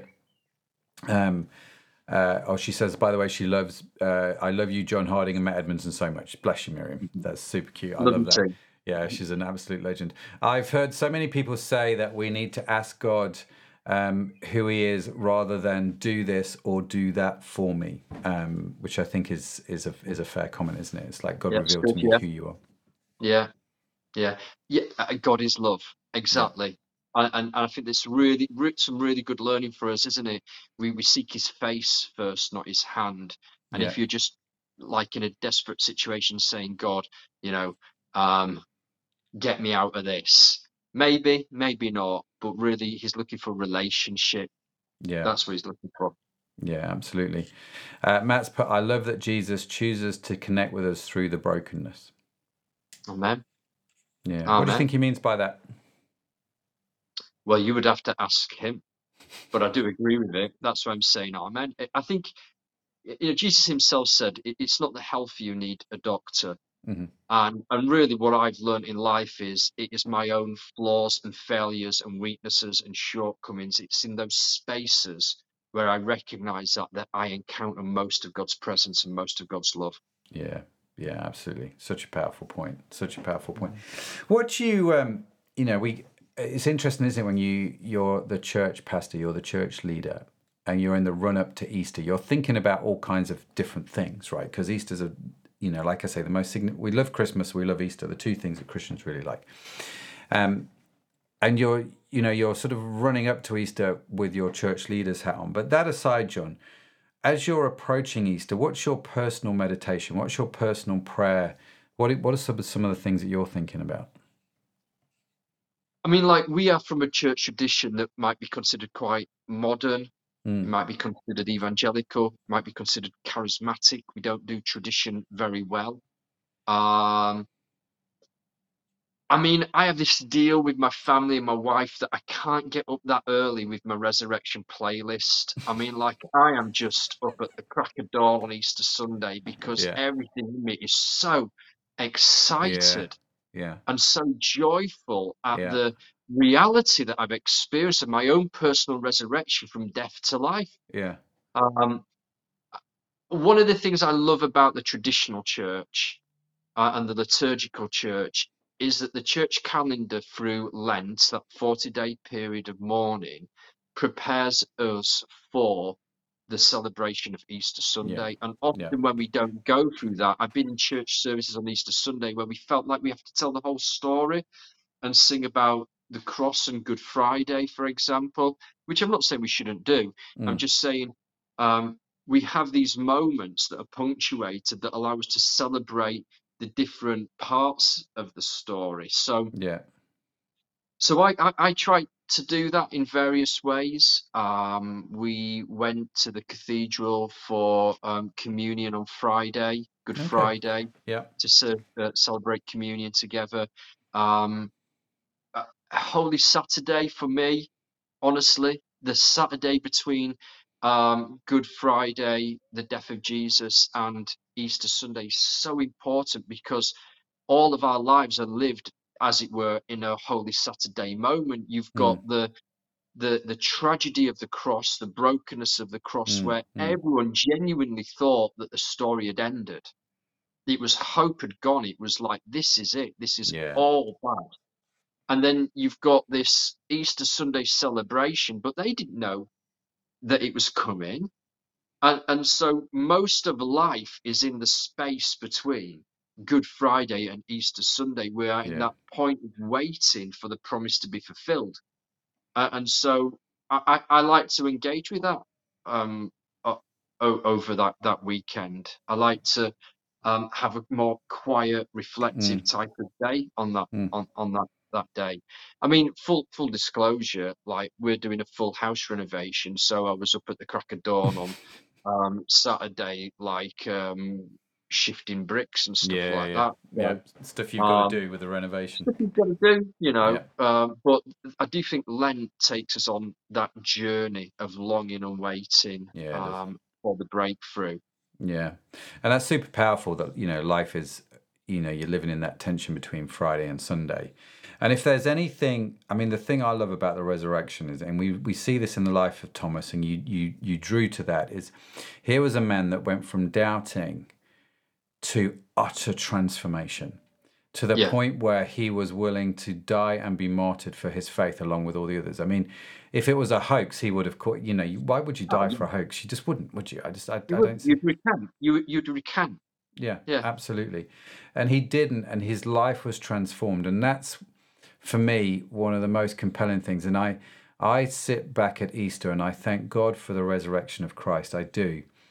um, uh, oh, she says, by the way, she loves, uh, I love you, John Harding and Matt Edmondson so much. Bless you, Miriam. That's super cute. I Love love you that. too. Yeah, she's an absolute legend. I've heard so many people say that we need to ask God um, who he is rather than do this or do that for me, um, which I think is is a is a fair comment, isn't it? It's like, God, Yeah, it's reveal good. to me Yeah. who you are. Yeah. Yeah. Yeah. uh, God is love. Yeah, Exactly. And, and and I think it's really, re- some really good learning for us, isn't it? We we seek his face first, not his hand. And yeah, if you're just like in a desperate situation saying, God, you know, um, get me out of this. Maybe, maybe not, but really he's looking for relationship. Yeah. That's what he's looking for. Yeah, absolutely. Uh, Matt's put, I love that Jesus chooses to connect with us through the brokenness. Amen. Yeah. Amen. What do you think he means by that? Well, you would have to ask him, but I do agree with it. That's why I'm saying amen. I think, you know, Jesus himself said, it's not the healthy you need a doctor. Mm-hmm. And, and really what I've learned in life is it is my own flaws and failures and weaknesses and shortcomings. It's in those spaces where I recognize that, that I encounter most of God's presence and most of God's love. Yeah, yeah, absolutely. Such a powerful point. Such a powerful point. What you, um, you know, we, it's interesting, isn't it, when you, you're the church pastor, you're the church leader, and you're in the run up to Easter, you're thinking about all kinds of different things, right? Because Easter's a, you know, like I say, the most significant, we love Christmas, we love Easter, the two things that Christians really like. Um, and you're, you know, you're sort of running up to Easter with your church leader's hat on. But that aside, John, as you're approaching Easter, what's your personal meditation? What's your personal prayer? What what are some of, some of the things that you're thinking about? I mean, like, we are from a church tradition that might be considered quite modern. Mm. It might be considered evangelical, might be considered charismatic. We don't do tradition very well. Um, I mean, I have this deal with my family and my wife that I can't get up that early with my resurrection playlist. I mean, like, I am just up at the crack of dawn on Easter Sunday because Yeah. everything in me is so excited Yeah. Yeah. and so joyful at Yeah. the reality that I've experienced of my own personal resurrection from death to life. Yeah. Um, one of the things I love about the traditional church uh, and the liturgical church is that the church calendar through Lent, that forty-day period of mourning, prepares us for the celebration of Easter Sunday. And often Yeah. when we don't go through that, I've been in church services on Easter Sunday where we felt like we have to tell the whole story and sing about the cross and Good Friday, for example, which I'm not saying we shouldn't do. Mm. I'm just saying um, we have these moments that are punctuated that allow us to celebrate the different parts of the story. So Yeah. so I, I, I try to do that in various ways. Um, we went to the cathedral for um, communion on Friday, Good Okay. Friday, Yeah. to serve, uh, celebrate communion together. Um, uh, Holy Saturday for me, honestly, the Saturday between um, Good Friday, the death of Jesus, and Easter Sunday is so important because all of our lives are lived, as it were, in a Holy Saturday moment. You've got Mm. the the the tragedy of the cross, the brokenness of the cross, Mm. where Mm. everyone genuinely thought that the story had ended. It was hope had gone. It was like, this is it. This is Yeah. all bad. And then you've got this Easter Sunday celebration, but they didn't know that it was coming. And, and so most of life is in the space between Good Friday and Easter Sunday. We are in Yeah. that point of waiting for the promise to be fulfilled. Uh, and so I, I, I like to engage with that um, o- o- over that, that weekend. I like to um, have a more quiet, reflective Mm. type of day on that Mm. on, on that that day. I mean, full full disclosure, like, we're doing a full house renovation, so I was up at the crack of dawn on um, Saturday, like um, shifting bricks and stuff Yeah. like Yeah. that. Yeah. So, Stuff you've got um, to do with the renovation. stuff you've got to do, you know. Yeah. Um, but I do think Lent takes us on that journey of longing and waiting Yeah. It does. um, for the breakthrough. Yeah. And that's super powerful that, you know, life is, you know, you're living in that tension between Friday and Sunday. And if there's anything, I mean, the thing I love about the resurrection is, and we, we see this in the life of Thomas, and you, you, you drew to that, is here was a man that went from doubting to utter transformation, to the Yeah. point where he was willing to die and be martyred for his faith along with all the others. I mean, if it was a hoax, he would have caught, you know, why would you die Oh, for a hoax? You just wouldn't, would you? I just, I, I You would, don't see. you'd recant. You, you'd recant. Yeah, Yeah. absolutely. And he didn't, and his life was transformed. And that's, for me, one of the most compelling things. And I, I sit back at Easter and I thank God for the resurrection of Christ. I do.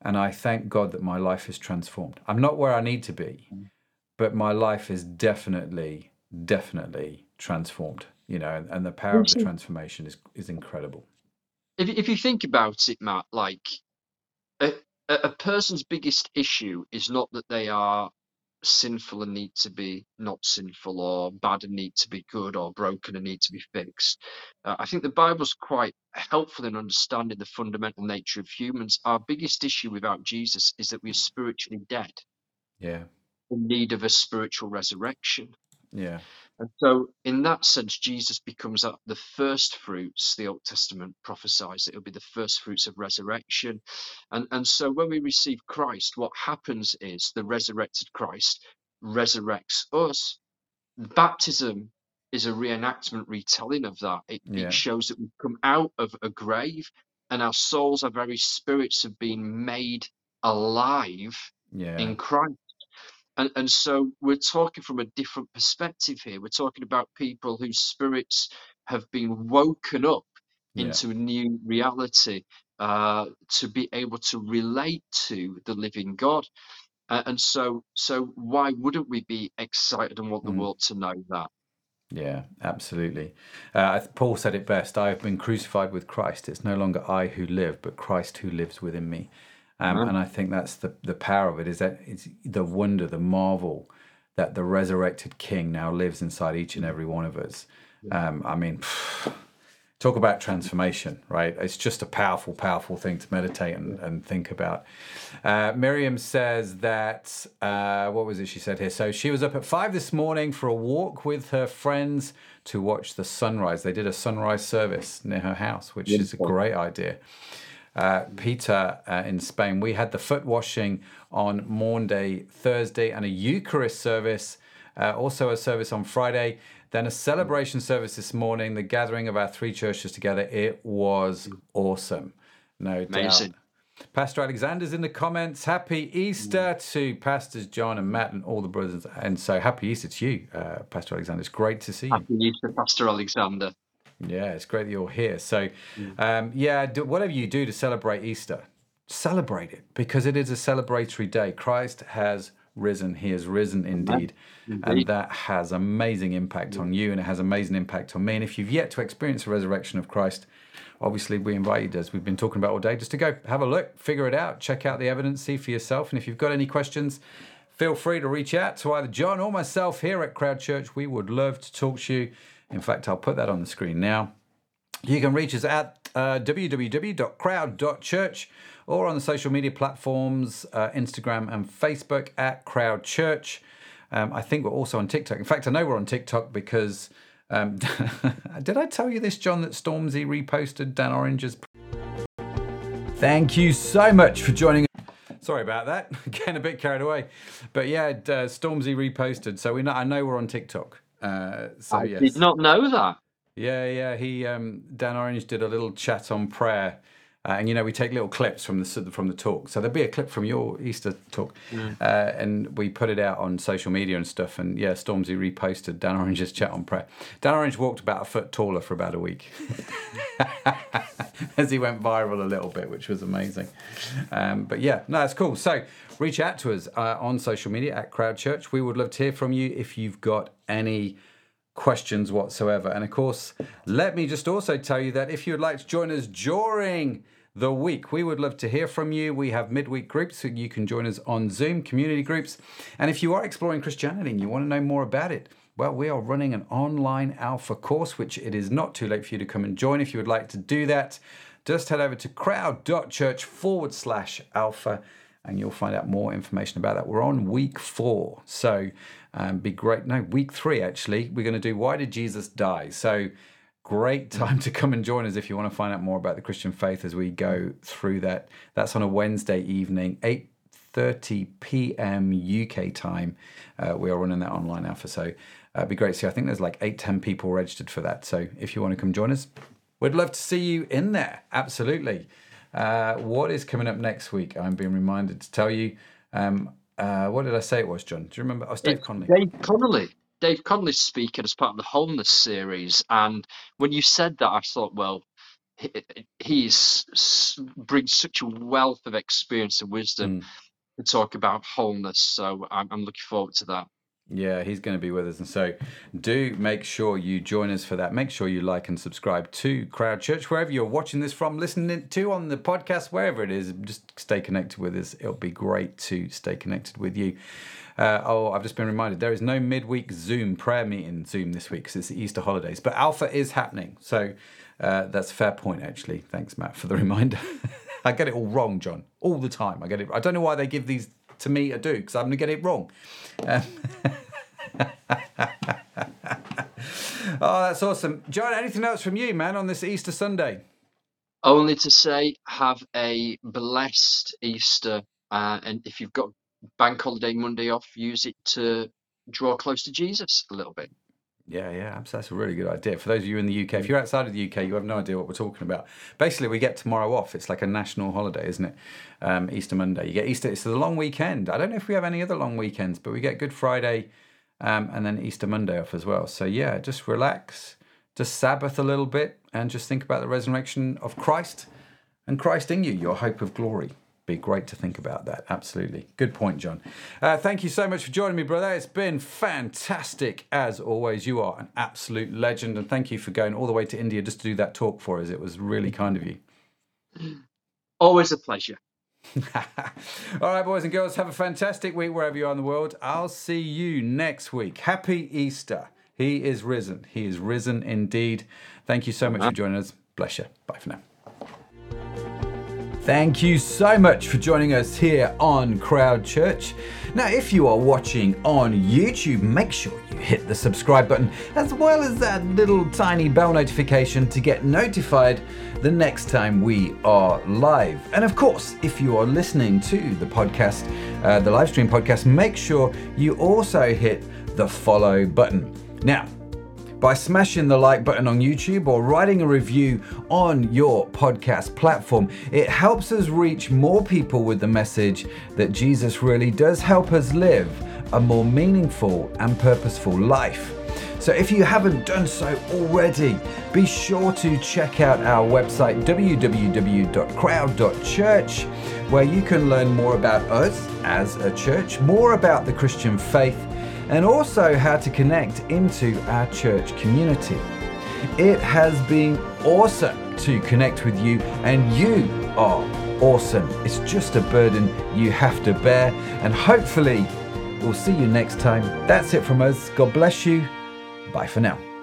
And I thank God that my life is transformed. I'm not where I need to be, but my life is definitely, definitely transformed, you know, and, and the power of the transformation is, is incredible. If, if you think about it, Matt, like a, a a person's biggest issue is not that they are sinful and need to be not sinful, or bad and need to be good, or broken and need to be fixed. Uh, I think the Bible's quite helpful in understanding the fundamental nature of humans. Our biggest issue without Jesus is that we are spiritually dead, Yeah. in need of a spiritual resurrection. Yeah. And so, in that sense, Jesus becomes uh, the first fruits. The Old Testament prophesies that it'll be the first fruits of resurrection. And, and so, when we receive Christ, what happens is the resurrected Christ resurrects us. Baptism is a reenactment, retelling of that. It, Yeah. it shows that we've come out of a grave, and our souls, our very spirits, have been made alive Yeah. in Christ. And, and so we're talking from a different perspective here. We're talking about people whose spirits have been woken up Yeah. into a new reality, uh, to be able to relate to the living God. Uh, and so, so why wouldn't we be excited and want the Mm. world to know that? Yeah, absolutely. Uh, Paul said it best. I have been crucified with Christ. It's no longer I who live, but Christ who lives within me. Um, Uh-huh. and I think that's the, the power of it, is that it's the wonder, the marvel that the resurrected King now lives inside each and every one of us. Um, I mean, talk about transformation, right? It's just a powerful, powerful thing to meditate and, and think about. Uh, Miriam says that, uh, what was it she said here? So she was up at five this morning for a walk with her friends to watch the sunrise. They did a sunrise service near her house, which is a great idea. Uh, Peter uh, in Spain, we had the foot washing on Maundy Thursday and a Eucharist service, uh, also a service on Friday, then a celebration service this morning, the gathering of our three churches together. It was awesome, no Amazing. doubt. Pastor Alexander's in the comments. Happy Easter to Pastors John and Matt and all the brothers. And so happy Easter to you, uh, Pastor Alexander. It's great to see you. Happy Easter, Pastor Alexander. Yeah, it's great that you're here. So, um, yeah, do, whatever you do to celebrate Easter, celebrate it, because it is a celebratory day. Christ has risen. He has risen indeed. Indeed. And that has amazing impact on you, and it has amazing impact on me. And if you've yet to experience the resurrection of Christ, obviously we invite you, as we've been talking about all day, just to go have a look, figure it out, check out the evidence, see for yourself. And if you've got any questions, feel free to reach out to either John or myself here at Crowd Church. We would love to talk to you. In fact, I'll put that on the screen now. You can reach us at uh, w w w dot crowd dot church or on the social media platforms, uh, Instagram and Facebook at Crowd Church. Um, I think we're also on TikTok. In fact, I know we're on TikTok because, um, did I tell you this, John, that Stormzy reposted Dan Orange's? Thank you so much for joining us. Sorry about that, getting a bit carried away. But yeah, uh, Stormzy reposted, so we know, I know we're on TikTok. Uh, so I yes. did not know that. Yeah, yeah. He um, Dan Orange did a little chat on prayer, uh, and you know we take little clips from the from the talk. So there'll be a clip from your Easter talk, mm. uh, and we put it out on social media and stuff. And yeah, Stormzy reposted Dan Orange's chat on prayer. Dan Orange walked about a foot taller for about a week, as he went viral a little bit, which was amazing. Um, but yeah, no, it's cool. So reach out to us uh, on social media at Crowd Church. We would love to hear from you if you've got any questions whatsoever. And of course, let me just also tell you that if you would like to join us during the week, we would love to hear from you. We have midweek groups, so you can join us on Zoom, community groups. And if you are exploring Christianity and you want to know more about it, well, we are running an online alpha course, which it is not too late for you to come and join. If you would like to do that, just head over to crowd.church forward slash alpha, and you'll find out more information about that. We're on week four, so um, be great. No, week three, actually. We're going to do Why Did Jesus Die? So great time to come and join us if you want to find out more about the Christian faith as we go through that. That's on a Wednesday evening, eight thirty p.m. U K time. Uh, we are running that online alpha, so uh, it'd be great to see. I think there's like eight, ten people registered for that. So if you want to come join us, we'd love to see you in there. Absolutely. Uh, what is coming up next week? I'm being reminded to tell you. Um, uh, what did I say it was, John? Do you remember? Oh, it's Dave Connolly. Dave Connolly. Dave Connolly's speaking as part of the Wholeness series. And when you said that, I thought, well, he, he's s- brings such a wealth of experience and wisdom Mm. to talk about wholeness. So I'm, I'm looking forward to that. Yeah, he's going to be with us. And so do make sure you join us for that. Make sure you like and subscribe to Crowd Church, wherever you're watching this from, listening to on the podcast, wherever it is. Just stay connected with us. It'll be great to stay connected with you. Uh, oh, I've just been reminded there is no midweek Zoom prayer meeting Zoom this week because it's the Easter holidays. But Alpha is happening. So uh, that's a fair point, actually. Thanks, Matt, for the reminder. I get it all wrong, John, all the time. I get it. I don't know why they give these to me to do because I'm going to get it wrong. Um, oh, that's awesome. John, anything else from you, man, on this Easter Sunday? Only to say, have a blessed Easter. Uh, and if you've got Bank Holiday Monday off, use it to draw close to Jesus a little bit. Yeah, yeah, that's a really good idea. For those of you in the U K, if you're outside of the U K, you have no idea what we're talking about. Basically, we get tomorrow off. It's like a national holiday, isn't it? Um, Easter Monday. You get Easter. It's the long weekend. I don't know if we have any other long weekends, but we get Good Friday um, and then Easter Monday off as well. So yeah, just relax, just Sabbath a little bit, and just think about the resurrection of Christ and Christ in you, your hope of glory. Be great to think about that. Absolutely. Good point, John. Uh, thank you so much for joining me, brother. It's been fantastic as always. You are an absolute legend. And thank you for going all the way to India just to do that talk for us. It was really kind of you. Always a pleasure. All right, boys and girls, have a fantastic week wherever you are in the world. I'll see you next week. Happy Easter. He is risen. He is risen indeed. Thank you so much for joining us. Bless you. Bye for now. Thank you so much for joining us here on Crowd Church. Now, if you are watching on YouTube, make sure you hit the subscribe button as well as that little tiny bell notification to get notified the next time we are live. And of course, if you are listening to the podcast, uh, the live stream podcast, make sure you also hit the follow button. Now, by smashing the like button on YouTube or writing a review on your podcast platform, it helps us reach more people with the message that Jesus really does help us live a more meaningful and purposeful life. So if you haven't done so already, be sure to check out our website, w w w dot crowd dot church, where you can learn more about us as a church, more about the Christian faith, and also how to connect into our church community. It has been awesome to connect with you, and you are awesome. It's just a burden you have to bear, and hopefully we'll see you next time. That's it from us. God bless you. Bye for now.